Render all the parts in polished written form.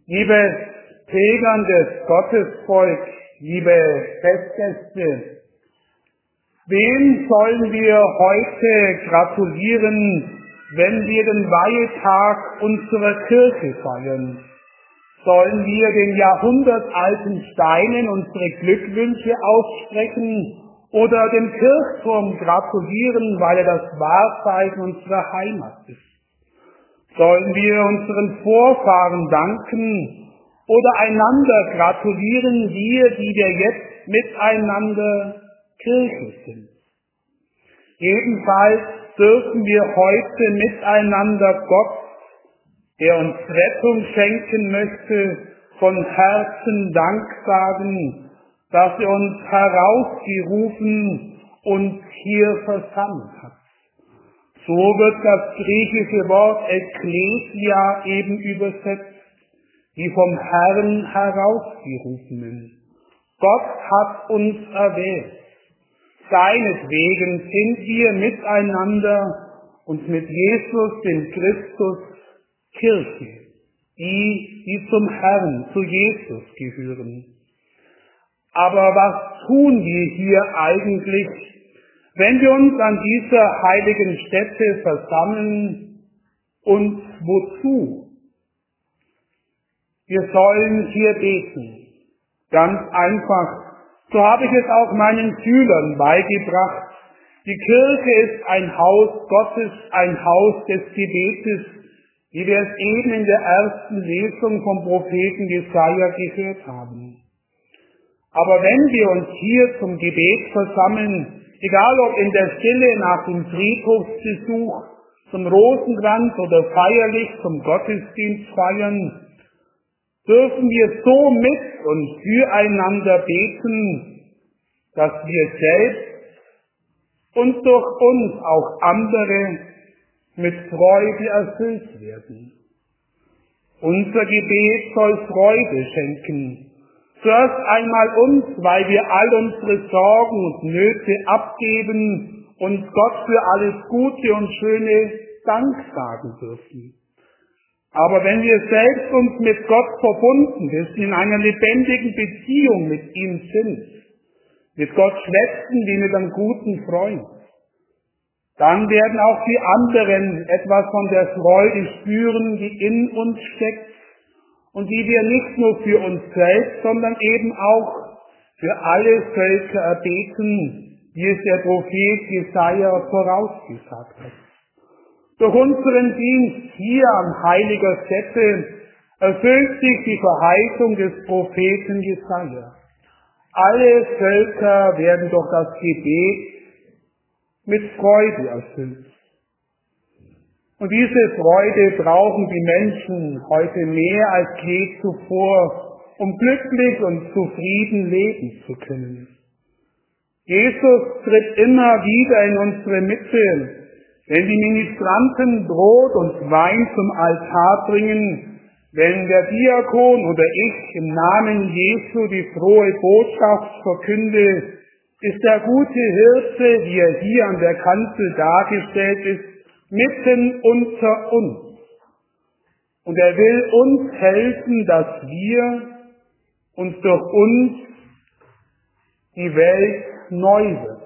Liebes pilgerndes Gottesvolk, liebe Festgäste, wem sollen wir heute gratulieren, wenn wir den Weihetag unserer Kirche feiern? Sollen wir den jahrhundertalten Steinen unsere Glückwünsche aussprechen oder dem Kirchturm gratulieren, weil er das Wahrzeichen unserer Heimat ist? Sollen wir unseren Vorfahren danken oder einander gratulieren, wir, die wir jetzt miteinander Kirche sind? Jedenfalls dürfen wir heute miteinander Gott, der uns Rettung schenken möchte, von Herzen Dank sagen, dass er uns herausgerufen und hier versammelt hat. So wird das griechische Wort Ekklesia eben übersetzt, die vom Herrn herausgerufenen. Gott hat uns erwählt. Seinetwegen sind wir miteinander und mit Jesus, dem Christus, Kirche, die zum Herrn, zu Jesus gehören. Aber was tun wir hier eigentlich, wenn wir uns an dieser heiligen Stätte versammeln, und wozu? Wir sollen hier beten. Ganz einfach. So habe ich es auch meinen Schülern beigebracht. Die Kirche ist ein Haus Gottes, ein Haus des Gebetes, wie wir es eben in der ersten Lesung vom Propheten Jesaja gehört haben. Aber wenn wir uns hier zum Gebet versammeln, egal ob in der Stille nach dem Friedhofsbesuch, zum Rosenkranz oder feierlich zum Gottesdienst feiern, dürfen wir so mit und füreinander beten, dass wir selbst und durch uns auch andere mit Freude erfüllt werden. Unser Gebet soll Freude schenken. Zuerst einmal uns, weil wir all unsere Sorgen und Nöte abgeben und Gott für alles Gute und Schöne Dank sagen dürfen. Aber wenn wir selbst uns mit Gott verbunden wissen, in einer lebendigen Beziehung mit ihm sind, mit Gott schwätzen wie mit einem guten Freund, dann werden auch die anderen etwas von der Freude spüren, die in uns steckt und die wir nicht nur für uns selbst, sondern eben auch für alle Völker erbeten, wie es der Prophet Jesaja vorausgesagt hat. Durch unseren Dienst hier an heiliger Stätte erfüllt sich die Verheißung des Propheten Jesaja. Alle Völker werden durch das Gebet mit Freude erfüllt. Und diese Freude brauchen die Menschen heute mehr als je zuvor, um glücklich und zufrieden leben zu können. Jesus tritt immer wieder in unsere Mitte, wenn die Ministranten Brot und Wein zum Altar bringen, wenn der Diakon oder ich im Namen Jesu die frohe Botschaft verkünde, ist der gute Hirte, wie er hier an der Kanzel dargestellt ist, mitten unter uns. Und er will uns helfen, dass wir und durch uns die Welt neu wird.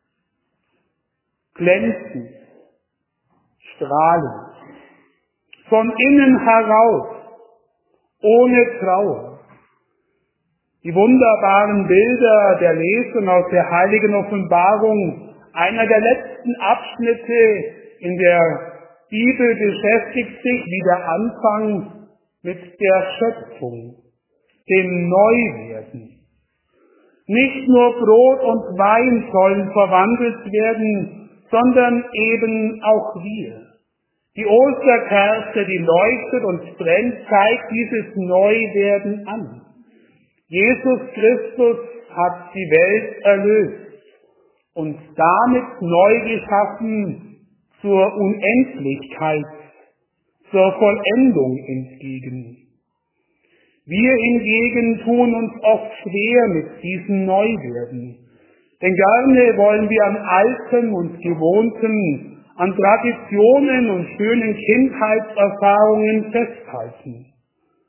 Glänzend, strahlend, von innen heraus, ohne Trauer. Die wunderbaren Bilder der Lesung aus der heiligen Offenbarung, einer der letzten Abschnitte in der Bibel, beschäftigt sich wie der Anfang mit der Schöpfung, dem Neuwerden. Nicht nur Brot und Wein sollen verwandelt werden, sondern eben auch wir. Die Osterkerze, die leuchtet und brennt, zeigt dieses Neuwerden an. Jesus Christus hat die Welt erlöst und damit neu geschaffen zur Unendlichkeit, zur Vollendung entgegen. Wir hingegen tun uns oft schwer mit diesem Neuwerden, denn gerne wollen wir an Altem und Gewohnten, an Traditionen und schönen Kindheitserfahrungen festhalten.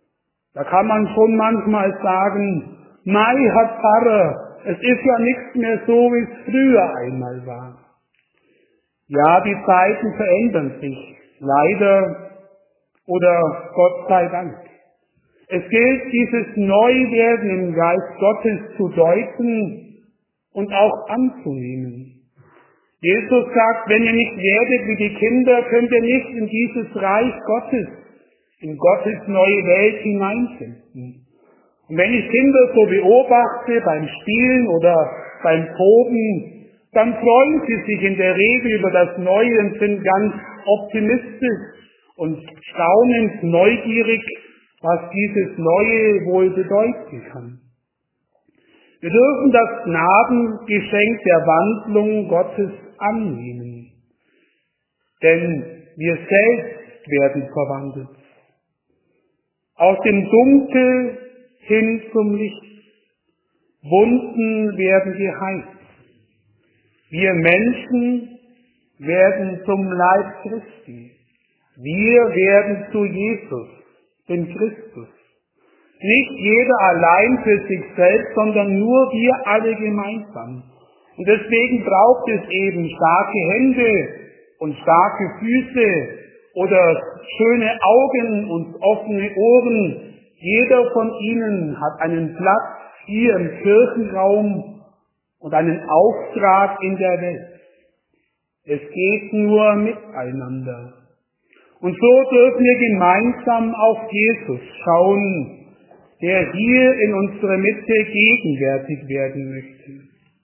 Da kann man schon manchmal sagen, Mei, Herr Pfarrer, es ist ja nichts mehr so, wie es früher einmal war. Ja, die Zeiten verändern sich, leider oder Gott sei Dank. Es gilt, dieses Neuwerden im Geist Gottes zu deuten und auch anzunehmen. Jesus sagt, wenn ihr nicht werdet wie die Kinder, könnt ihr nicht in dieses Reich Gottes, in Gottes neue Welt hineinfinden. Und wenn ich Kinder so beobachte beim Spielen oder beim Toben, dann freuen sie sich in der Regel über das Neue und sind ganz optimistisch und staunend neugierig, was dieses Neue wohl bedeuten kann. Wir dürfen das Gnadengeschenk der Wandlung Gottes annehmen, denn wir selbst werden verwandelt. Aus dem Dunkel hin zum Licht. Wunden werden geheilt. Wir Menschen werden zum Leib Christi. Wir werden zu Jesus, dem Christus. Nicht jeder allein für sich selbst, sondern nur wir alle gemeinsam. Und deswegen braucht es eben starke Hände und starke Füße oder schöne Augen und offene Ohren. Jeder von ihnen hat einen Platz hier im Kirchenraum und einen Auftrag in der Welt. Es geht nur miteinander. Und so dürfen wir gemeinsam auf Jesus schauen, der hier in unserer Mitte gegenwärtig werden möchte.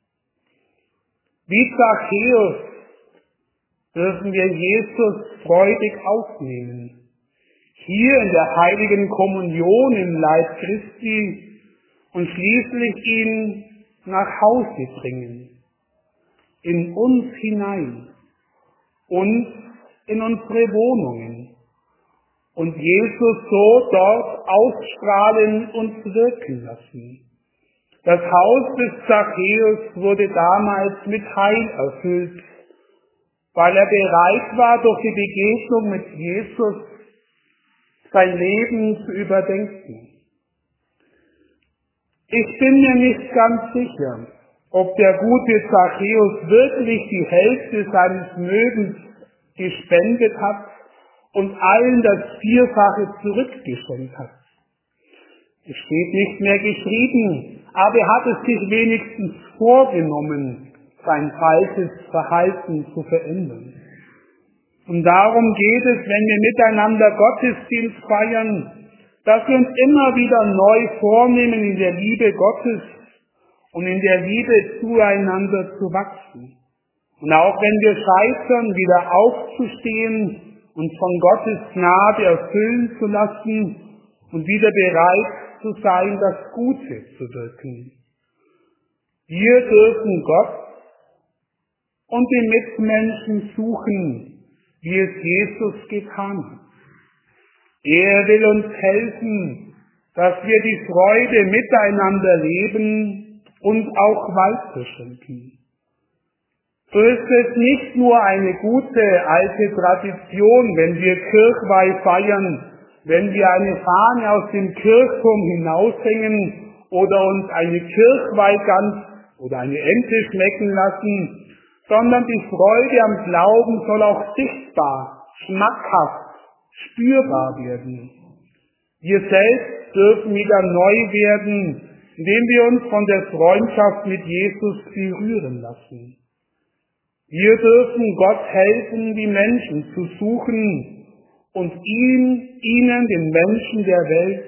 Wie Zachäus dürfen wir Jesus freudig aufnehmen. Hier in der heiligen Kommunion im Leib Christi und schließlich ihn nach Hause bringen. In uns hinein und in unsere Wohnungen. Und Jesus so dort ausstrahlen und wirken lassen. Das Haus des Zachäus wurde damals mit Heil erfüllt, weil er bereit war, durch die Begegnung mit Jesus sein Leben zu überdenken. Ich bin mir nicht ganz sicher, ob der gute Zachäus wirklich die Hälfte seines Vermögens gespendet hat und allen das Vierfache zurückgeschenkt hat. Es steht nicht mehr geschrieben, aber er hat es sich wenigstens vorgenommen, sein falsches Verhalten zu verändern. Und darum geht es, wenn wir miteinander Gottesdienst feiern, dass wir uns immer wieder neu vornehmen, in der Liebe Gottes und in der Liebe zueinander zu wachsen. Und auch wenn wir scheitern, wieder aufzustehen und von Gottes Gnade erfüllen zu lassen und wieder bereit zu sein, das Gute zu wirken. Wir dürfen Gott und die Mitmenschen suchen, wie es Jesus getan hat. Er will uns helfen, dass wir die Freude miteinander leben und auch weiterschenken. So ist es nicht nur eine gute alte Tradition, wenn wir Kirchweih feiern, wenn wir eine Fahne aus dem Kirchturm hinaushängen oder uns eine Kirchweihgans oder eine Ente schmecken lassen, sondern die Freude am Glauben soll auch sichtbar, schmackhaft, spürbar werden. Wir selbst dürfen wieder neu werden, indem wir uns von der Freundschaft mit Jesus berühren lassen. Wir dürfen Gott helfen, die Menschen zu suchen und ihnen, den Menschen der Welt,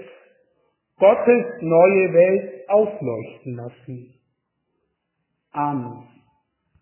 Gottes neue Welt aufleuchten lassen. Amen.